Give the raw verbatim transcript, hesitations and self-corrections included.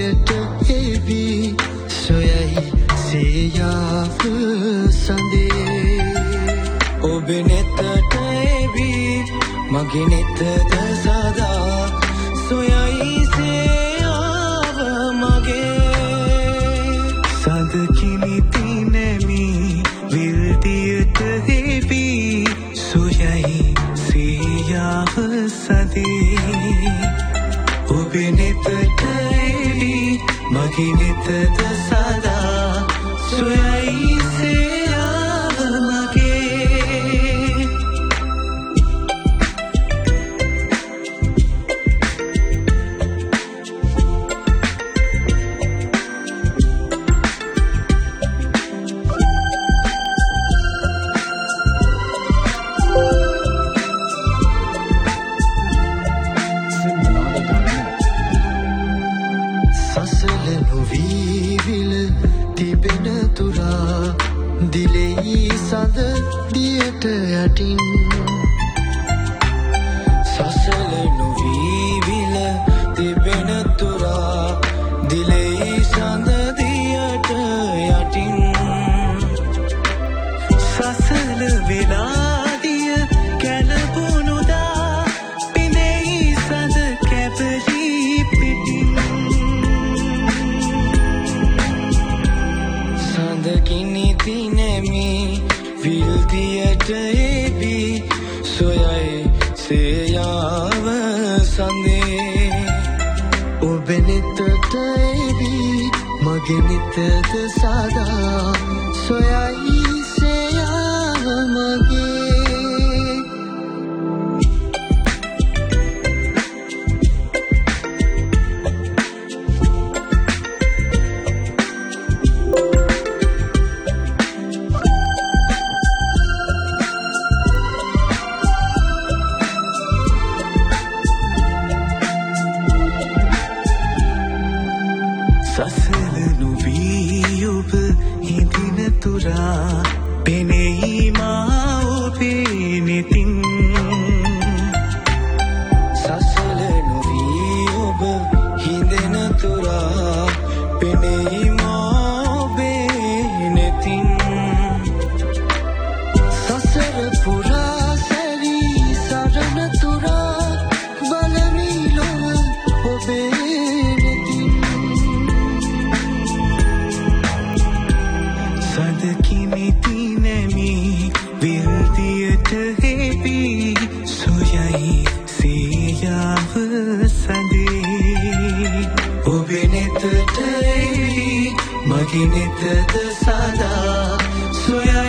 විල්දියට heavy සොයයි සේයාව සඳේ ඔබේ නෙතට එවි මගේ නෙතද සදා සොයයි සේයාව මගේ සඳ කිනිති නැමි විල්දියට හෙවි සොයයි සේයාව සඳේ ඔබේ නෙතට එවි මගේ නෙතද සදා සොයයි සේයාව මගේ දිලෙහි සඳ දියට යටින් සසල නොවී විල තිබෙන තුරා දිලෙහි සඳ දියට යටින් සසල වෙලාදිය කැලපුණුදා පිනෙහි සඳ කැපලී පිටින් සඳ කිනිති නැමි විල්දියට එවි සොයයි සේයාව සඳේ ඔබේ නෙතට එවි මගේ නෙතද සදා සොයයි සේයාව මගේ සසල නොවී ඔබ හිඳින තුරා පෙනෙයි මා ඔබේ නෙතින් සසල නොවී ඔබ හිඳින තුරා පෙනෙයි මා ඔබේ නෙතින් සසර පුරා සැරී සරණ තුරා බලමි ලොව ඔබේ කිනිති නැමි විල්දියට හෙවි සොයයි සේයාව සඳේ ඔබේ නෙතට එවි මගේ නෙතද සදා සොයයි